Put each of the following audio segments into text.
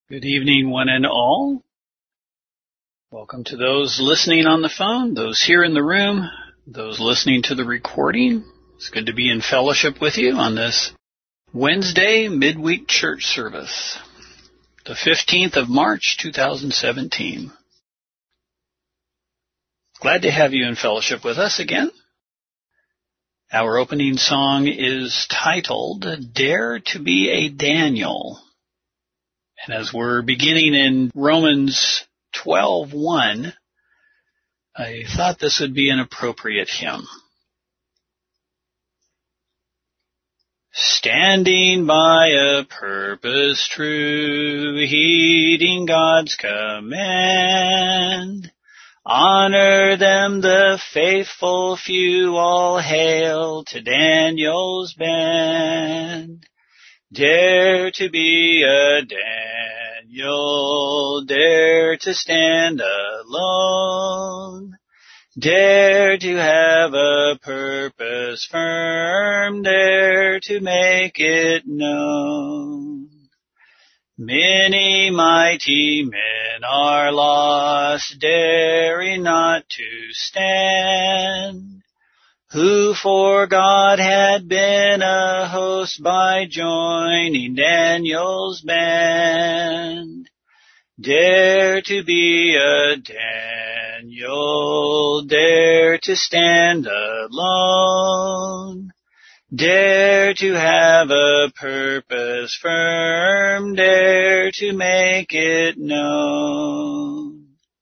Good evening, one and all. Welcome to those listening on the phone, those here in the room, those listening to the recording. It's good to be in fellowship with you on this Wednesday midweek church service, the 15th of March, 2017. Glad to have you in fellowship with us again. Our opening song is titled, Dare to be a Daniel. And as we're beginning in Romans 12:1, I thought this would be an appropriate hymn. Standing by a purpose true, heeding God's command, honor them, the faithful few, all hail to Daniel's band. Dare to be a Daniel, dare to stand alone, dare to have a purpose firm, dare to make it known. Many mighty men are lost, daring not to stand, who for God had been a host by joining Daniel's band. Dare to be a Daniel, dare to stand alone, dare to have a purpose firm, dare to make it known.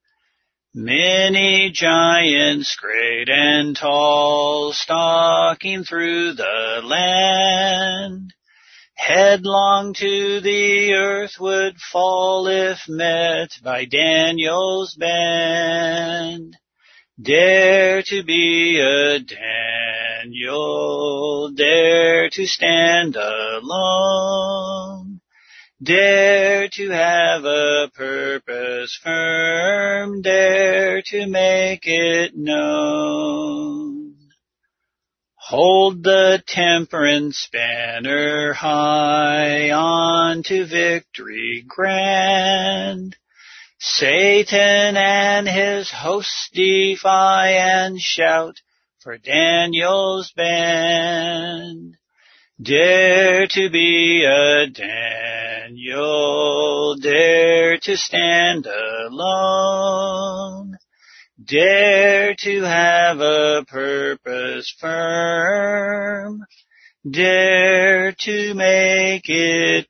Many giants great and tall, stalking through the land, headlong to the earth would fall if met by Daniel's band. Dare to be a Daniel, dare to stand alone, dare to have a purpose firm, dare to make it known. Hold the temperance banner high, on to victory grand. Satan and his hosts defy and shout for Daniel's band. Dare to be a Daniel, dare to stand alone, dare to have a purpose firm, dare to make it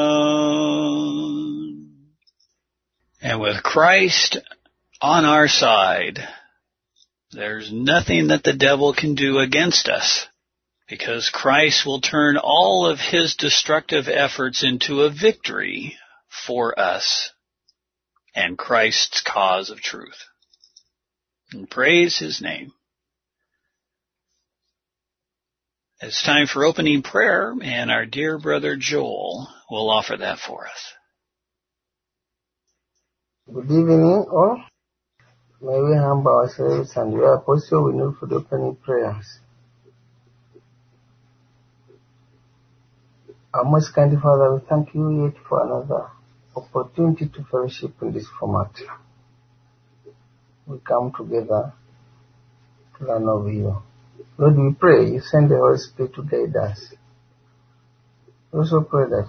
known. And with Christ on our side, there's nothing that the devil can do against us, because Christ will turn all of his destructive efforts into a victory for us and Christ's cause of truth. And praise his name. It's time for opening prayer, and our dear brother Joel will offer that for us. Good evening, all. May we humble ourselves and we are also we know for the opening prayers. Our most kind Father, we thank you yet for another opportunity to fellowship in this format. We come together to learn of you. Lord, we pray you send the Holy Spirit to guide us. We also pray that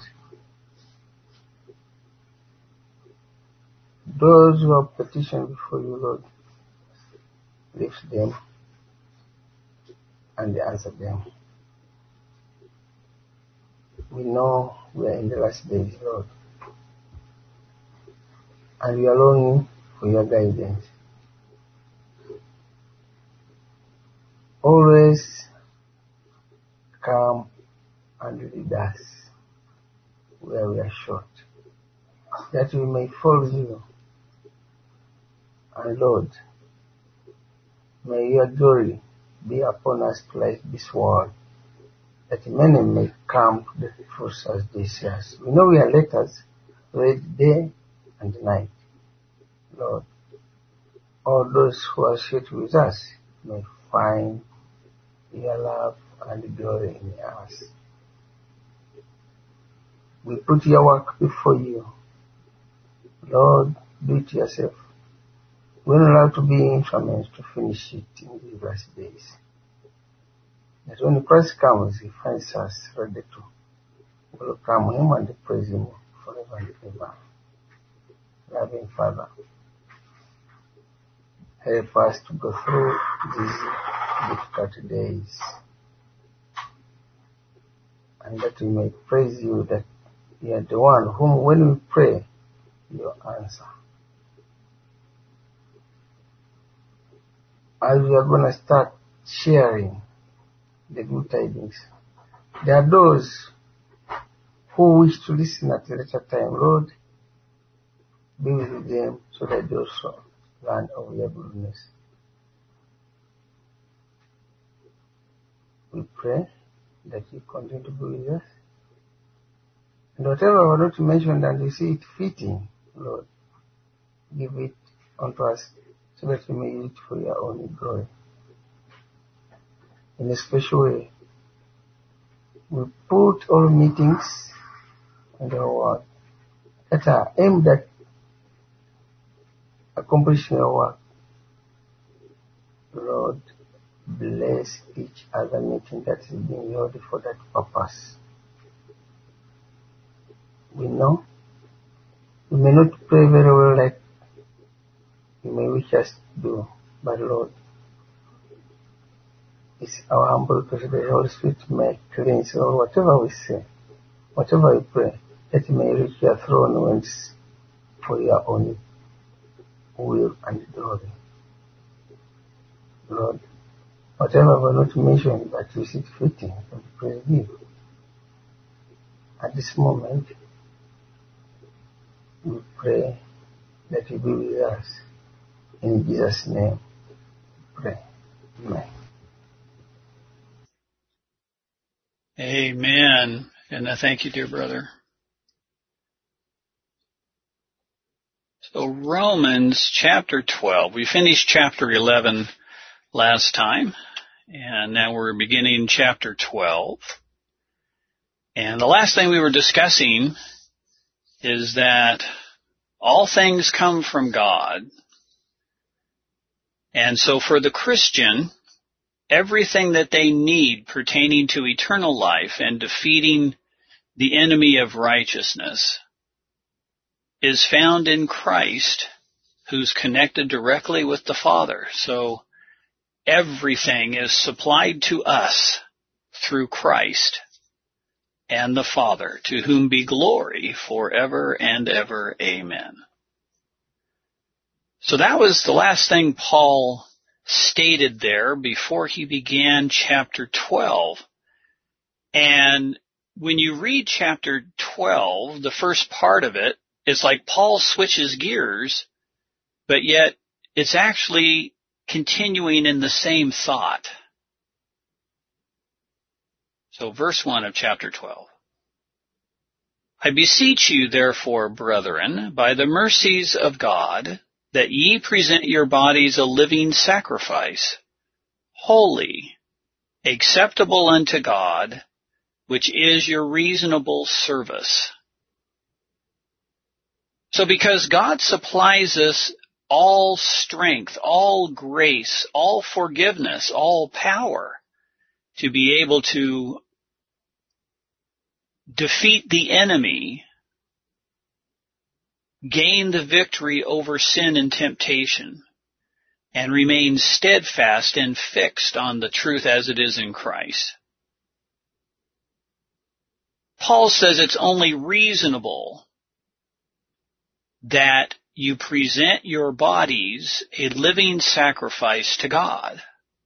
those who have petitioned before you, Lord, lift them and answer them. We know we are in the last days, Lord, and we are longing for your guidance. Always come and lead us where we are short, that we may follow you. And Lord, may your glory be upon us like this world, that many may come to the fruits as they see us. We know we are letters read day and night. Lord, all those who are shared with us may find your love and glory in us. We put your work before you, Lord, do it yourself. We're not allowed to be instruments to finish it in these last days. That when Christ comes, he finds us ready to welcome him and praise him forever and ever. Loving Father, help us to go through these difficult days, and that we may praise you, that you are the one whom, when we pray, you answer. As we are going to start sharing the good tidings, there are those who wish to listen at a later time. Lord, be with them so that they also learn of your goodness. We pray that you continue to be with us. And whatever we not mentioned and you see it fitting, Lord, give it unto us so that we may use it for your own glory. In a special way, we put all meetings in the word that are aimed at accomplishing your work. Lord, bless each other meeting that is being held for that purpose. We know we may not pray very well like you may wish us to do, but Lord, it's our humble request that the Holy Spirit may cleanse or whatever we say, whatever we pray, that it may reach your throne whence for your own will and glory. Lord, whatever we not mentioned, but you see it fitting, and praise you. At this moment, we pray that you be with us. In Jesus' name, pray. Amen. Amen. And I thank you, dear brother. So Romans chapter 12. We finished chapter 11 last time, and now we're beginning chapter 12. And the last thing we were discussing is that all things come from God. And so for the Christian, everything that they need pertaining to eternal life and defeating the enemy of righteousness is found in Christ, who's connected directly with the Father. So everything is supplied to us through Christ and the Father, to whom be glory forever and ever. Amen. So that was the last thing Paul stated there before he began chapter 12. And when you read chapter 12, the first part of it, it's like Paul switches gears, but yet it's actually continuing in the same thought. So verse 1 of chapter 12. I beseech you, therefore, brethren, by the mercies of God, that ye present your bodies a living sacrifice, holy, acceptable unto God, which is your reasonable service. So because God supplies us all strength, all grace, all forgiveness, all power to be able to defeat the enemy, gain the victory over sin and temptation, and remain steadfast and fixed on the truth as it is in Christ. Paul says it's only reasonable that you present your bodies a living sacrifice to God.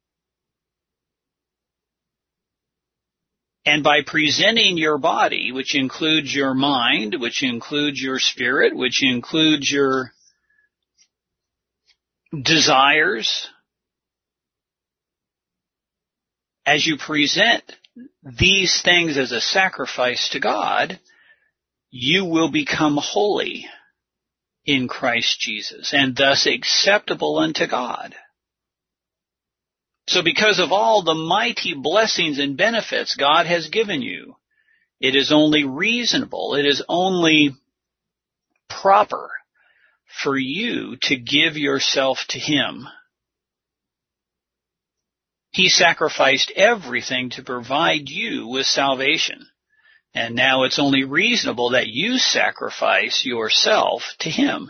And by presenting your body, which includes your mind, which includes your spirit, which includes your desires, as you present these things as a sacrifice to God, you will become holy in Christ Jesus, and thus acceptable unto God. So because of all the mighty blessings and benefits God has given you, it is only reasonable, it is only proper for you to give yourself to Him. He sacrificed everything to provide you with salvation. And now it's only reasonable that you sacrifice yourself to Him.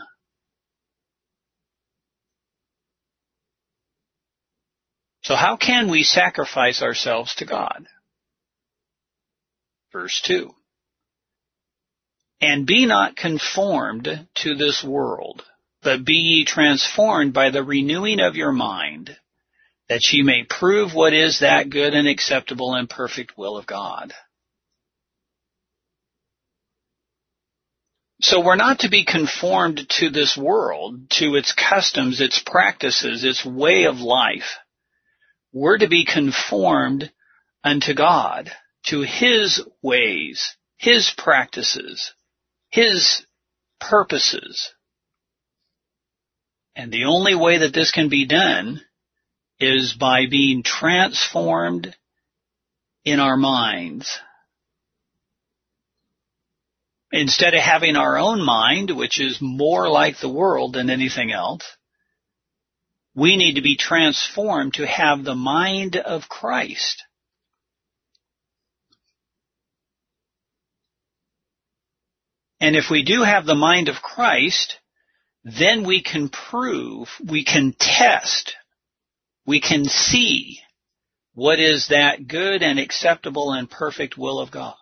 So how can we sacrifice ourselves to God? Verse 2. And be not conformed to this world, but be ye transformed by the renewing of your mind, that ye may prove what is that good and acceptable and perfect will of God. So we're not to be conformed to this world, to its customs, its practices, its way of life. We're to be conformed unto God, to His ways, His practices, His purposes. And the only way that this can be done is by being transformed in our minds. Instead of having our own mind, which is more like the world than anything else, we need to be transformed to have the mind of Christ. And if we do have the mind of Christ, then we can prove, we can test, we can see what is that good and acceptable and perfect will of God.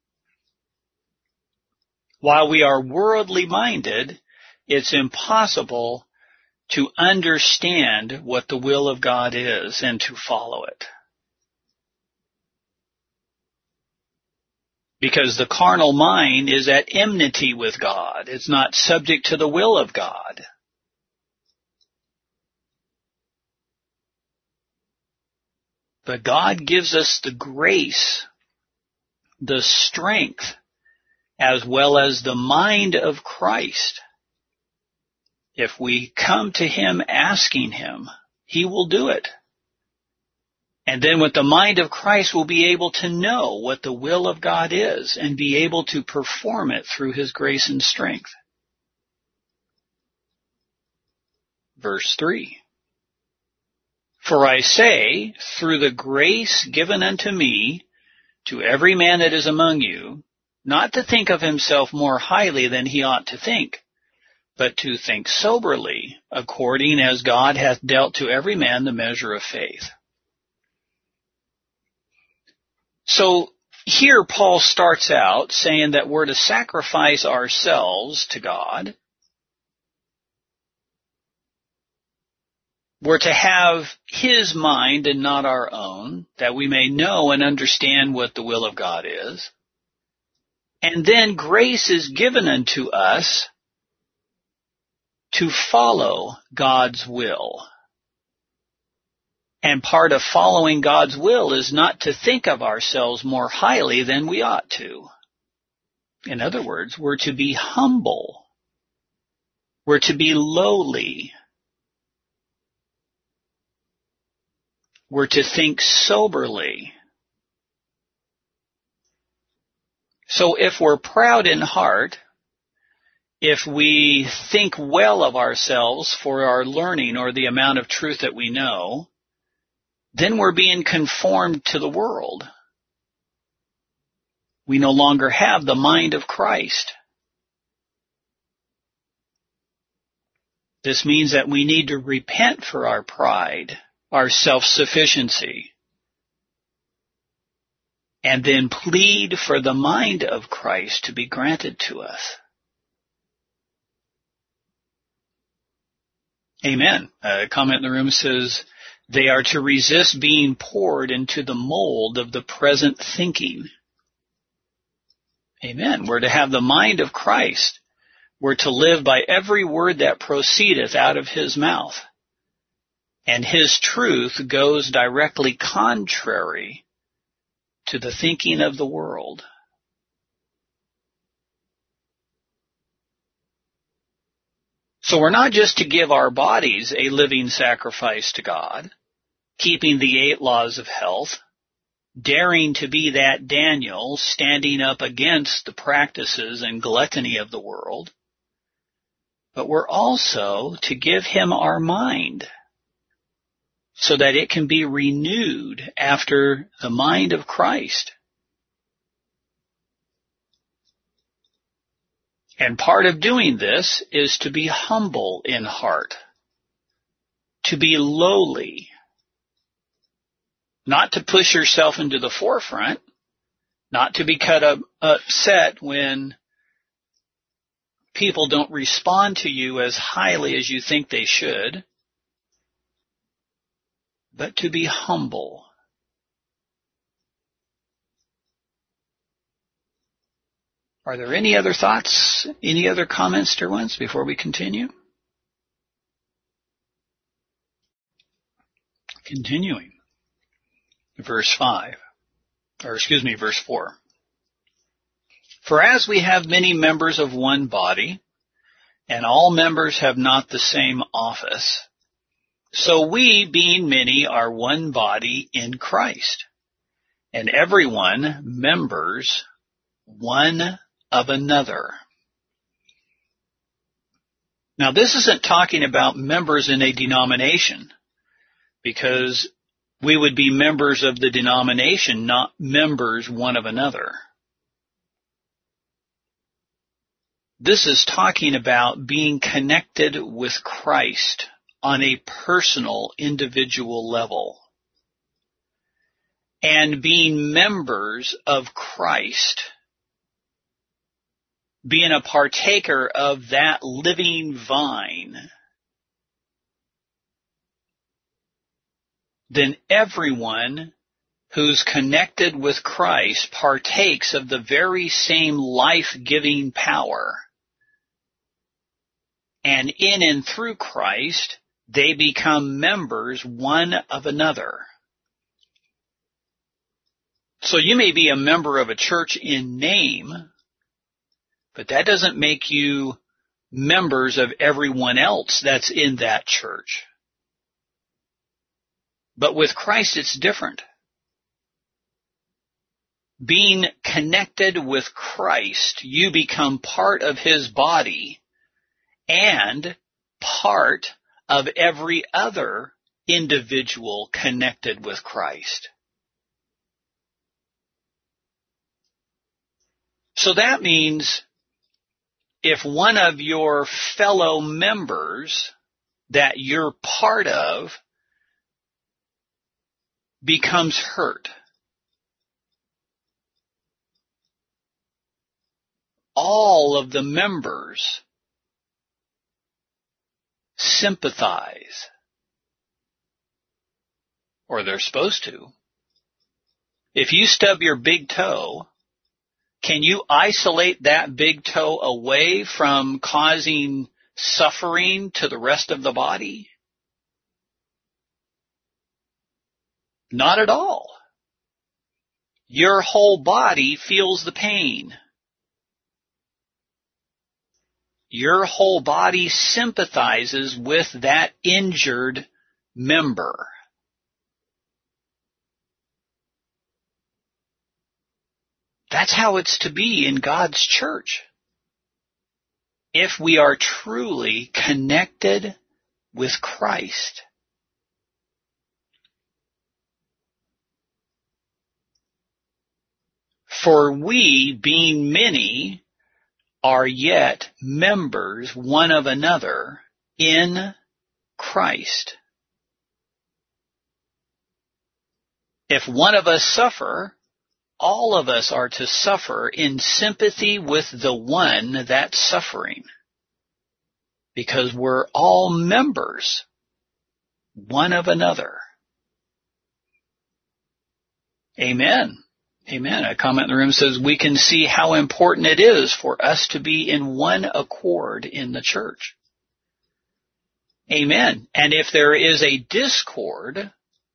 While we are worldly minded, it's impossible to understand what the will of God is and to follow it. Because the carnal mind is at enmity with God. It's not subject to the will of God. But God gives us the grace, the strength, as well as the mind of Christ. If we come to Him asking Him, He will do it. And then with the mind of Christ, we'll be able to know what the will of God is and be able to perform it through His grace and strength. Verse 3. For I say, through the grace given unto me, to every man that is among you, not to think of himself more highly than he ought to think, but to think soberly, according as God hath dealt to every man the measure of faith. So here Paul starts out saying that we're to sacrifice ourselves to God. We're to have His mind and not our own, that we may know and understand what the will of God is. And then grace is given unto us to follow God's will. And part of following God's will is not to think of ourselves more highly than we ought to. In other words, we're to be humble. We're to be lowly. We're to think soberly. So if we're proud in heart, if we think well of ourselves for our learning or the amount of truth that we know, then we're being conformed to the world. We no longer have the mind of Christ. This means that we need to repent for our pride, our self-sufficiency, and then plead for the mind of Christ to be granted to us. Amen. A comment in the room says, they are to resist being poured into the mold of the present thinking. Amen. We're to have the mind of Christ. We're to live by every word that proceedeth out of His mouth. And His truth goes directly contrary to the thinking of the world. So we're not just to give our bodies a living sacrifice to God, keeping the 8 laws of health, daring to be that Daniel standing up against the practices and gluttony of the world, but we're also to give him our mind so that it can be renewed after the mind of Christ. And part of doing this is to be humble in heart, to be lowly, not to push yourself into the forefront, not to be upset when people don't respond to you as highly as you think they should, but to be humble. Are there any other thoughts, any other comments, dear ones, before we continue? Continuing. Verse 4. For as we have many members of one body, and all members have not the same office, so we, being many, are one body in Christ, and everyone members one of another. Now, this isn't talking about members in a denomination, because we would be members of the denomination, not members one of another. This is talking about being connected with Christ on a personal, individual level, and being members of Christ, being a partaker of that living vine. Then everyone who's connected with Christ partakes of the very same life-giving power. And in and through Christ, they become members one of another. So you may be a member of a church in name, but that doesn't make you members of everyone else that's in that church. But with Christ, it's different. Being connected with Christ, you become part of his body and part of every other individual connected with Christ. So that means if one of your fellow members that you're part of becomes hurt, all of the members sympathize, or they're supposed to. If you stub your big toe, can you isolate that big toe away from causing suffering to the rest of the body? Not at all. Your whole body feels the pain. Your whole body sympathizes with that injured member. That's how it's to be in God's church. If we are truly connected with Christ. For we, being many, are yet members one of another in Christ. If one of us suffer, all of us are to suffer in sympathy with the one that's suffering, because we're all members one of another. Amen. Amen. A comment in the room says, we can see how important it is for us to be in one accord in the church. Amen. And if there is a discord,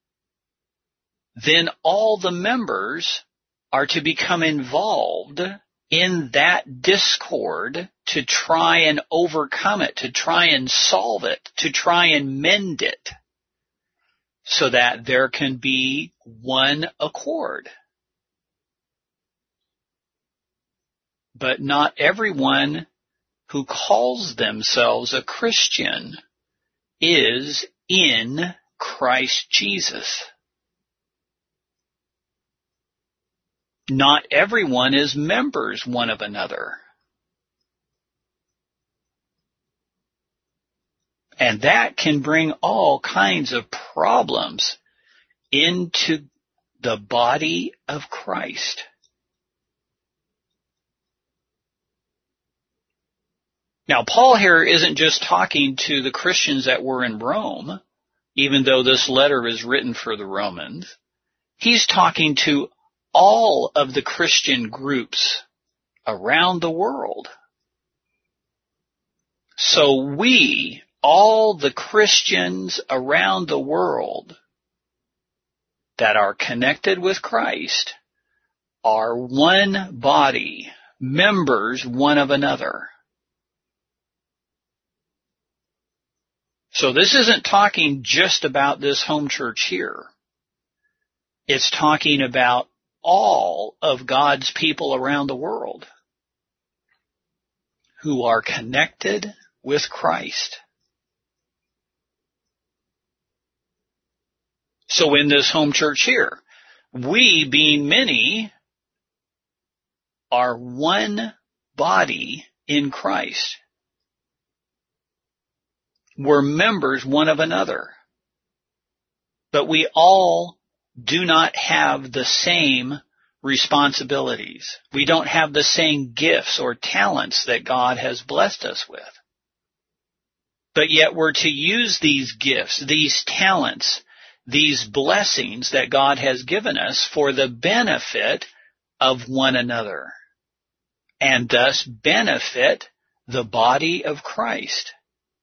then all the members are to become involved in that discord to try and overcome it, to try and solve it, to try and mend it, so that there can be one accord. But not everyone who calls themselves a Christian is in Christ Jesus. Not everyone is members one of another. And that can bring all kinds of problems into the body of Christ. Now, Paul here isn't just talking to the Christians that were in Rome, even though this letter is written for the Romans. He's talking to all of the Christian groups around the world. So we, all the Christians around the world that are connected with Christ, are one body, members one of another. So this isn't talking just about this home church here. It's talking about all of God's people around the world who are connected with Christ. So in this home church here, we, being many, are one body in Christ. We're members one of another. But we all do not have the same responsibilities. We don't have the same gifts or talents that God has blessed us with. But yet we're to use these gifts, these talents, these blessings that God has given us for the benefit of one another, and thus benefit the body of Christ.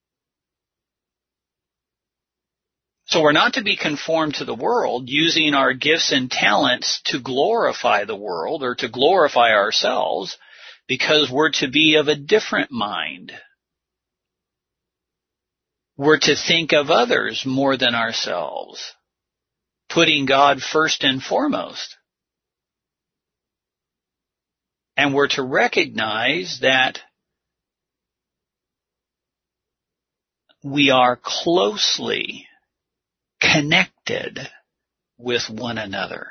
So we're not to be conformed to the world, using our gifts and talents to glorify the world or to glorify ourselves, because we're to be of a different mind. We're to think of others more than ourselves, putting God first and foremost. And we're to recognize that we are closely connected with one another.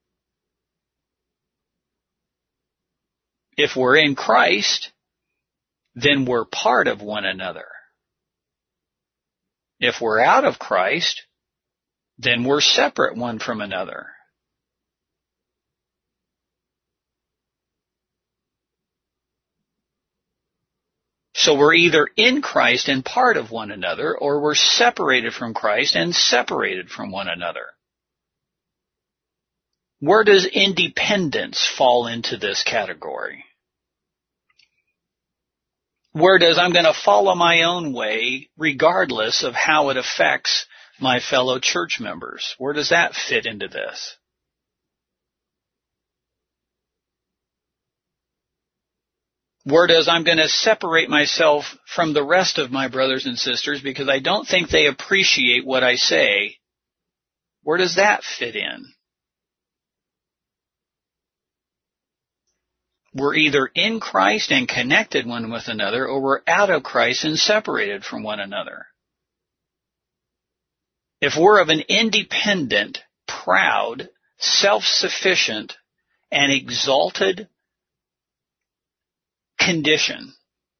If we're in Christ, then we're part of one another. If we're out of Christ, then we're separate one from another. So we're either in Christ and part of one another, or we're separated from Christ and separated from one another. Where does independence fall into this category? Where does I'm going to follow my own way regardless of how it affects my fellow church members? Where does that fit into this? Where does I'm going to separate myself from the rest of my brothers and sisters because I don't think they appreciate what I say? Where does that fit in? We're either in Christ and connected one with another, or we're out of Christ and separated from one another. If we're of an independent, proud, self-sufficient, and exalted condition,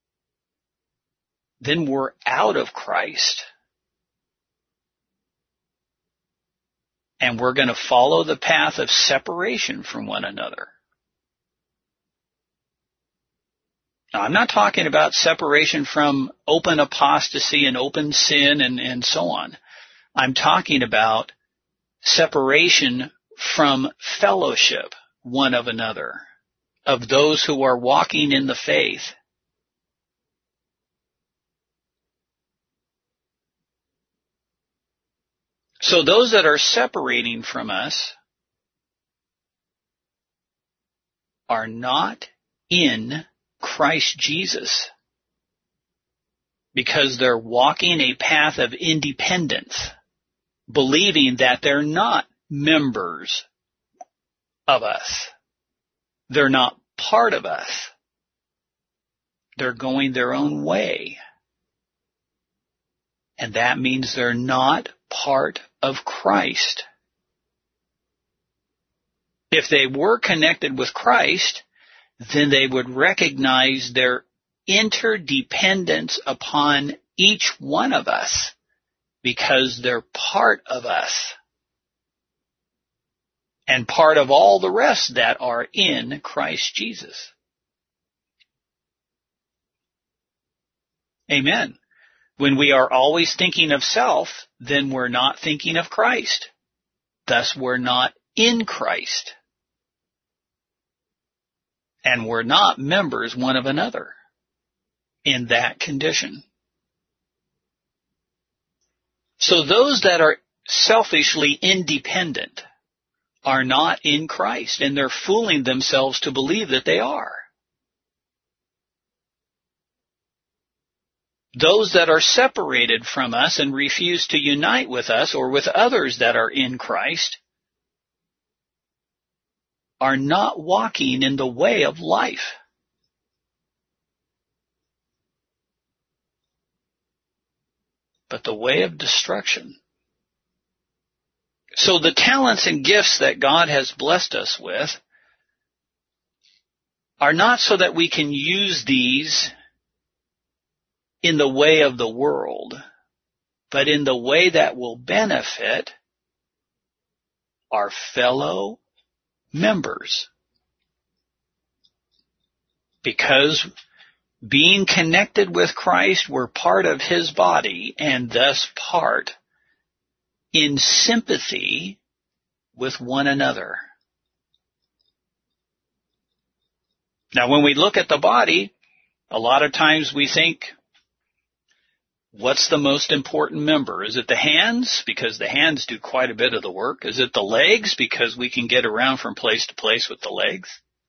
then we're out of Christ. And we're going to follow the path of separation from one another. Now, I'm not talking about separation from open apostasy and open sin and so on. I'm talking about separation from fellowship one of another, of those who are walking in the faith. So those that are separating from us are not in Christ Jesus, because they're walking a path of independence, believing that they're not members of us. They're not part of us. They're going their own way. And that means they're not part of Christ. If they were connected with Christ, then they would recognize their interdependence upon each one of us because they're part of us and part of all the rest that are in Christ Jesus. Amen. When we are always thinking of self, then we're not thinking of Christ. Thus, we're not in Christ. And we're not members one of another in that condition. So those that are selfishly independent are not in Christ, and they're fooling themselves to believe that they are. Those that are separated from us and refuse to unite with us or with others that are in Christ are not walking in the way of life. But the way of destruction. So the talents and gifts that God has blessed us with are not so that we can use these in the way of the world, but in the way that will benefit our fellow members. Because being connected with Christ, we're part of His body and thus part in sympathy with one another. Now, when we look at the body, a lot of times we think, what's the most important member? Is it the hands? Because the hands do quite a bit of the work. Is it the legs? Because we can get around from place to place with the legs.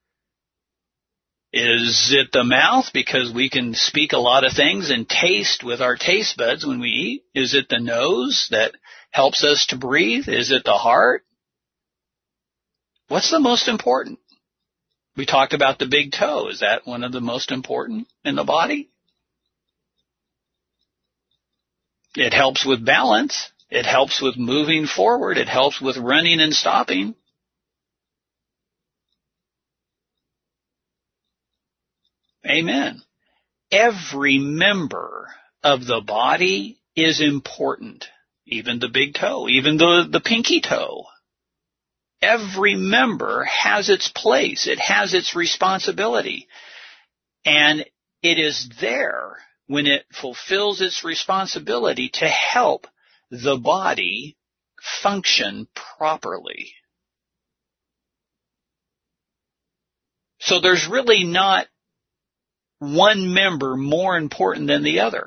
Is it the mouth? Because we can speak a lot of things and taste with our taste buds when we eat. Is it the nose that helps us to breathe? Is it the heart? What's the most important? We talked about the big toe. Is that one of the most important in the body? It helps with balance. It helps with moving forward. It helps with running and stopping. Amen. Every member of the body is important. Even the big toe, even the pinky toe. Every member has its place. It has its responsibility. And it is there when it fulfills its responsibility to help the body function properly. So there's really not one member more important than the other.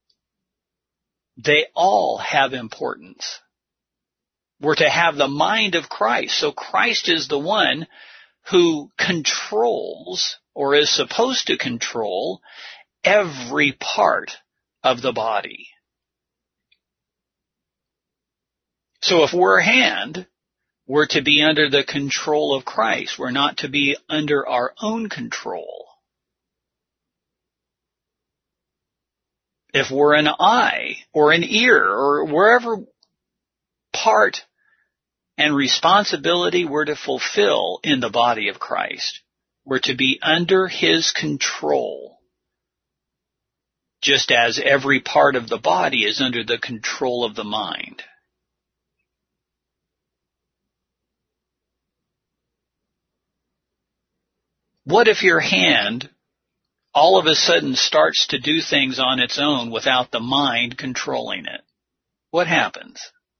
They all have importance. We're to have the mind of Christ. So Christ is the one who controls, or is supposed to control, every part of the body. So if we're a hand, we're to be under the control of Christ. We're not to be under our own control. If we're an eye or an ear or wherever part and responsibility we're to fulfill in the body of Christ, we're to be under His control, just as every part of the body is under the control of the mind. What if your hand all of a sudden starts to do things on its own without the mind controlling it? What happens?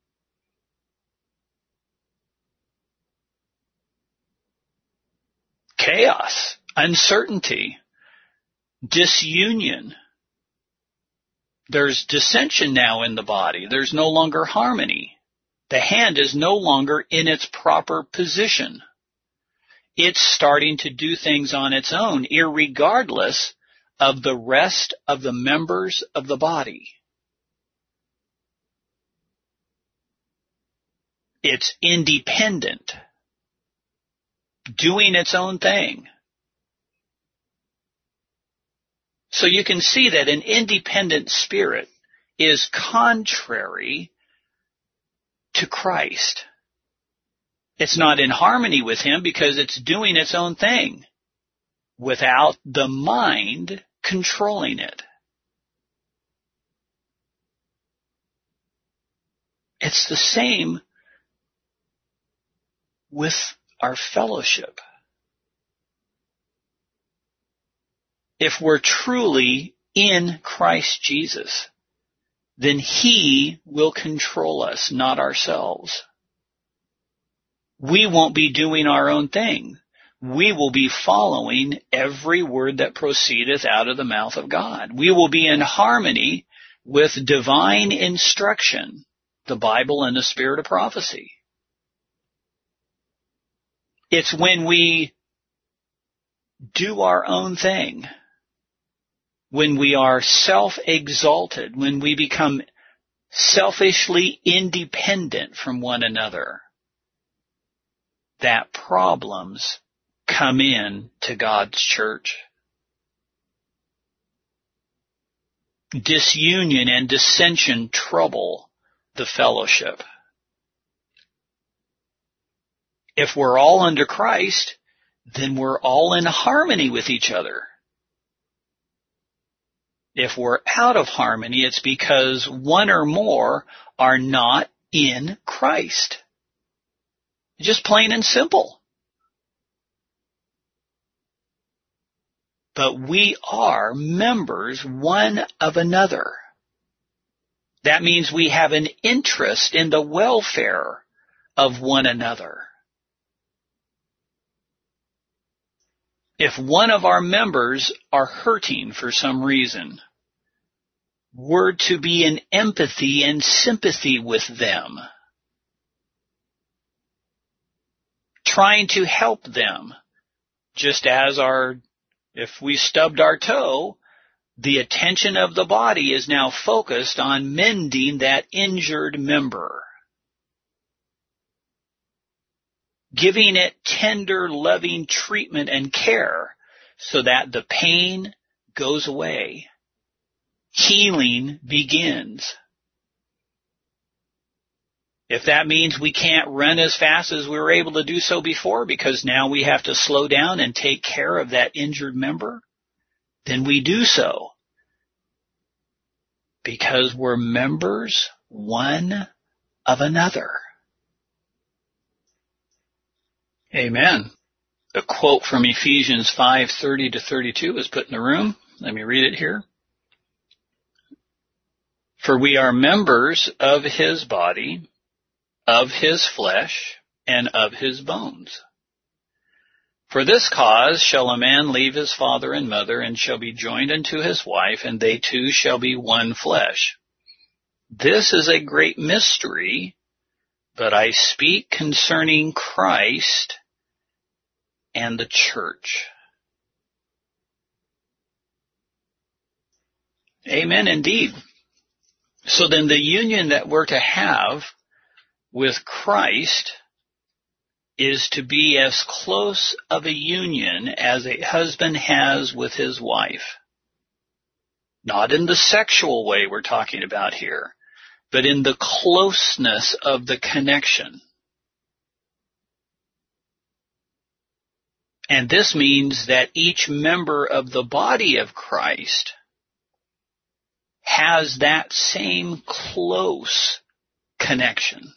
Chaos, uncertainty, disunion. There's dissension now in the body. There's no longer harmony. The hand is no longer in its proper position. It's starting to do things on its own, irregardless of the rest of the members of the body. It's independent, doing its own thing. So you can see that an independent spirit is contrary to Christ. It's not in harmony with Him because it's doing its own thing without the mind controlling it. It's the same with our fellowship. If we're truly in Christ Jesus, then He will control us, not ourselves. We won't be doing our own thing. We will be following every word that proceedeth out of the mouth of God. We will be in harmony with divine instruction, the Bible and the spirit of prophecy. It's when we do our own thing, when we are self-exalted, when we become selfishly independent from one another, that problems come in to God's church. Disunion and dissension trouble the fellowship. If we're all under Christ, then we're all in harmony with each other. If we're out of harmony, it's because one or more are not in Christ. Just plain and simple. But we are members one of another. That means we have an interest in the welfare of one another. If one of our members are hurting for some reason, we're to be in empathy and sympathy with them, trying to help them, just as if we stubbed our toe, the attention of the body is now focused on mending that injured member, giving it tender, loving treatment and care so that the pain goes away. Healing begins. If that means we can't run as fast as we were able to do so before because now we have to slow down and take care of that injured member, then we do so. Because we're members one of another. Amen. A quote from Ephesians 5:30-32 is put in the room. Let me read it here. For we are members of His body, of His flesh, and of His bones. For this cause shall a man leave his father and mother, and shall be joined unto his wife, and they two shall be one flesh. This is a great mystery, but I speak concerning Christ and the church. Amen, indeed. So then the union that we're to have with Christ is to be as close of a union as a husband has with his wife. Not in the sexual way we're talking about here, but in the closeness of the connection. And this means that each member of the body of Christ has that same close connection.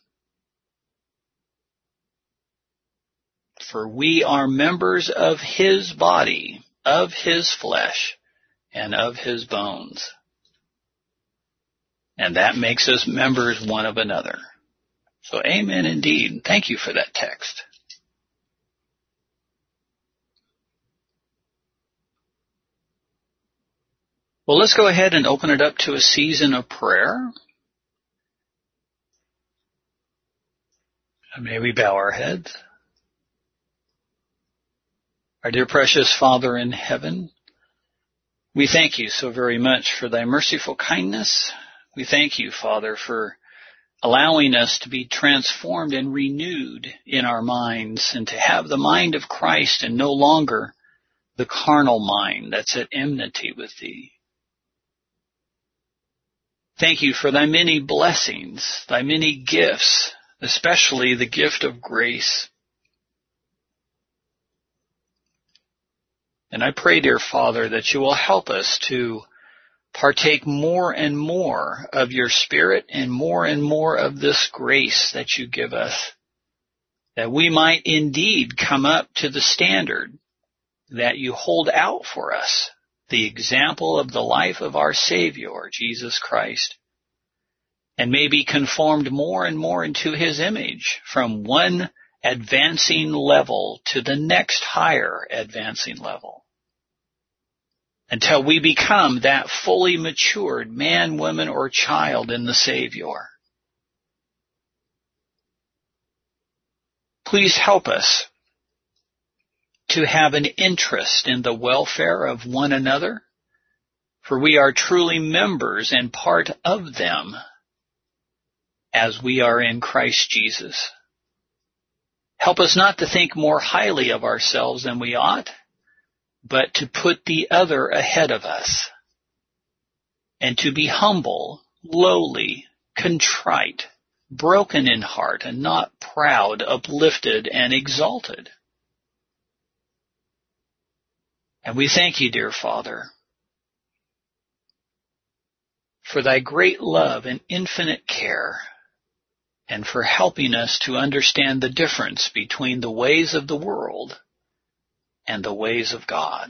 For we are members of His body, of His flesh, and of His bones. And that makes us members one of another. So amen indeed. Thank you for that text. Well, let's go ahead and open it up to a season of prayer. And may we bow our heads. Our dear precious Father in heaven, we thank you so very much for thy merciful kindness. We thank you, Father, for allowing us to be transformed and renewed in our minds and to have the mind of Christ and no longer the carnal mind that's at enmity with thee. Thank you for thy many blessings, thy many gifts, especially the gift of grace. And I pray, dear Father, that you will help us to partake more and more of your Spirit and more of this grace that you give us, that we might indeed come up to the standard that you hold out for us, the example of the life of our Savior, Jesus Christ, and may be conformed more and more into his image from one advancing level to the next higher advancing level, until we become that fully matured man, woman, or child in the Savior. Please help us to have an interest in the welfare of one another, for we are truly members and part of them as we are in Christ Jesus. Help us not to think more highly of ourselves than we ought, but to put the other ahead of us, and to be humble, lowly, contrite, broken in heart, and not proud, uplifted, and exalted. And we thank you, dear Father, for thy great love and infinite care, and for helping us to understand the difference between the ways of the world and the ways of God.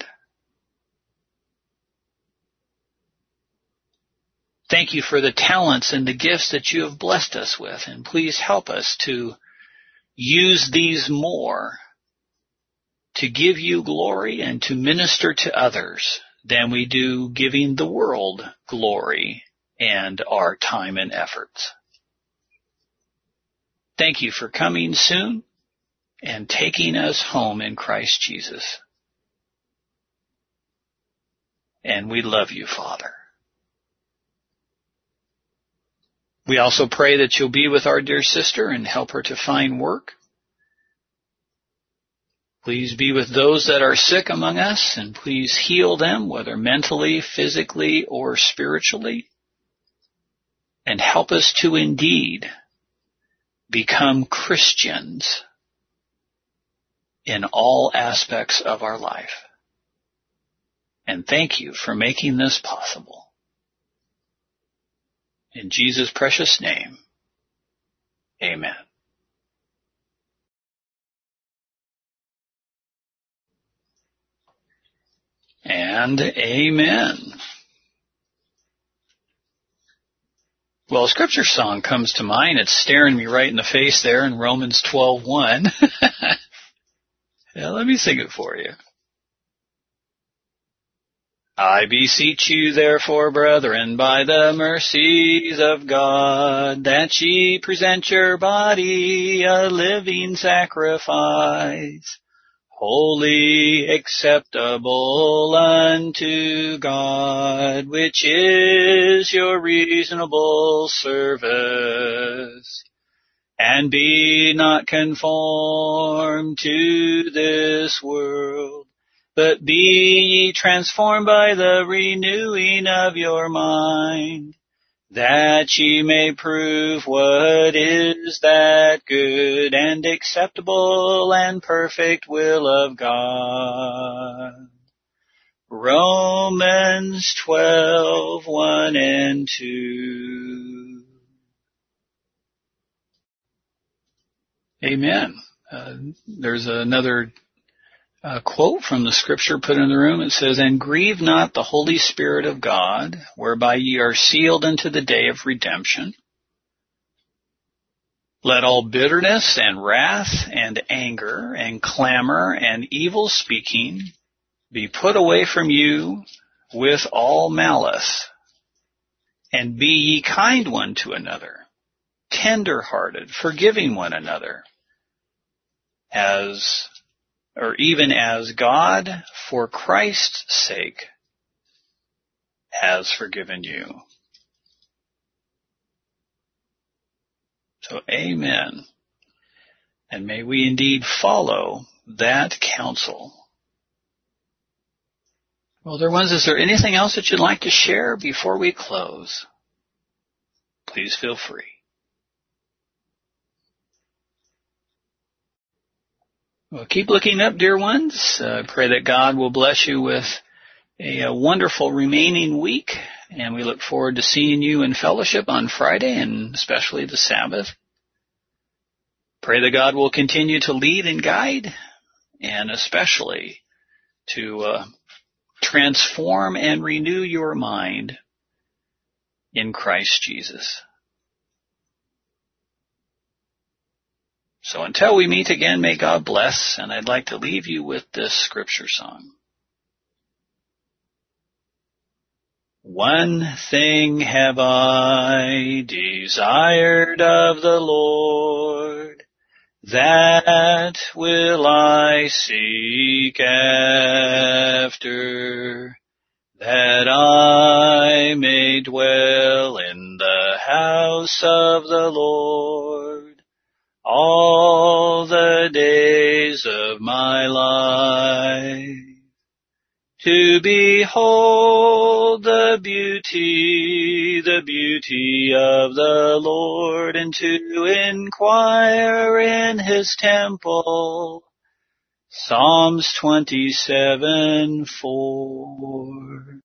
Thank you for the talents and the gifts that you have blessed us with, and please help us to use these more to give you glory and to minister to others than we do giving the world glory and our time and efforts. Thank you for coming soon and taking us home in Christ Jesus. And we love you, Father. We also pray that you'll be with our dear sister and help her to find work. Please be with those that are sick among us, and please heal them, whether mentally, physically, or spiritually. And help us to indeed become Christians in all aspects of our life. And thank you for making this possible. In Jesus' precious name, amen. And amen. Well, a scripture song comes to mind. It's staring me right in the face there in Romans 12:1. Yeah, let me sing it for you. I beseech you, therefore, brethren, by the mercies of God, that ye present your body a living sacrifice, holy, acceptable unto God, which is your reasonable service. And be not conformed to this world, but be ye transformed by the renewing of your mind, that ye may prove what is that good and acceptable and perfect will of God. Romans 12:1 and 2. Amen. There's another quote from the scripture put in the room. It says, "And grieve not the Holy Spirit of God, whereby ye are sealed unto the day of redemption. Let all bitterness and wrath and anger and clamor and evil speaking be put away from you with all malice. And be ye kind one to another, tender-hearted, forgiving one another, even as God, for Christ's sake, has forgiven you." So, amen. And may we indeed follow that counsel. Well, dear ones, is there anything else that you'd like to share before we close? Please feel free. Well, keep looking up, dear ones. Pray that God will bless you with a wonderful remaining week, and we look forward to seeing you in fellowship on Friday and especially the Sabbath. Pray that God will continue to lead and guide, and especially to transform and renew your mind in Christ Jesus. So until we meet again, may God bless, and I'd like to leave you with this scripture song. One thing have I desired of the Lord, that will I seek after, that I may dwell in the house of the Lord all the days of my life, to behold the beauty of the Lord, and to inquire in his temple. Psalms 27:4.